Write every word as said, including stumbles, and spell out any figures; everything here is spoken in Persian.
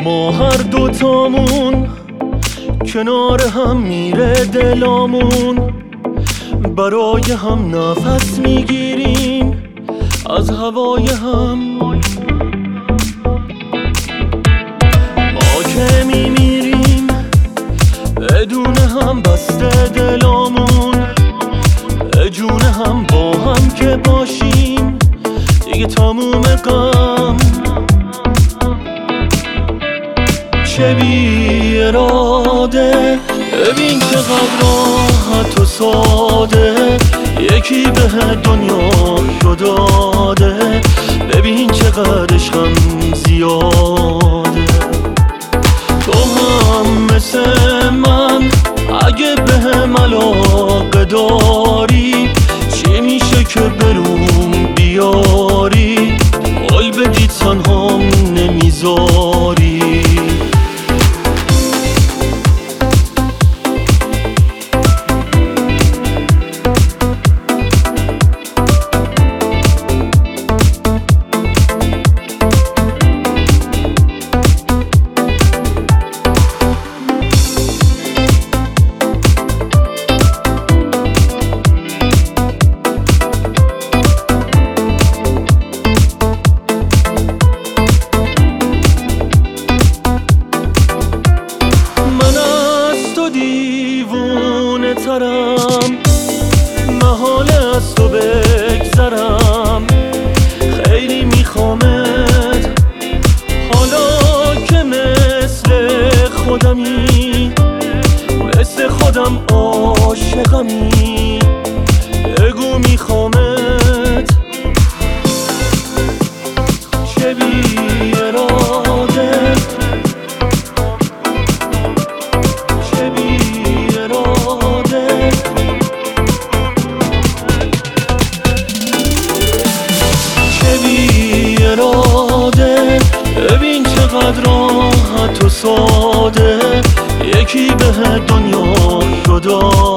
ما هر دوتامون کنار هم میره دلامون، برای هم نفس میگیریم از هوای هم. ما که میمیریم بدون هم بسته دلامون، جون هم با هم که باشیم دیگه تموم غم. چه بی اراده، ببین چقدر راحت و ساده یکی به دنیا رو داده، ببین چقدر عشقم زیاده. تو هم مثل من اگه به هم علاقه داری، چی میشه که بروم بیاری، حال بدی تنهام نمیذاری. دیوونه ترم، محاله از تو بگذرم، خیلی میخوامت حالا که مثل خودمی، مثل خودم عاشقمی، بگو میخوامت. چه بی اراده، ببین چقدر راحت و ساده یکی به دنیا رو داده.